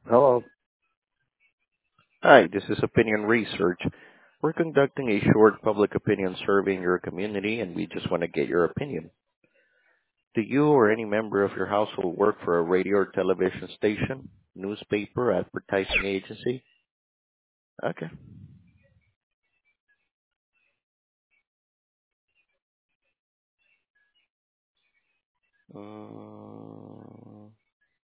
Hello. Hi, this is Opinion Research. We're conducting a short public opinion survey in your community, and we just want to get your opinion. Do you or any member of your household work for a radio or television station, newspaper, advertising agency? Okay.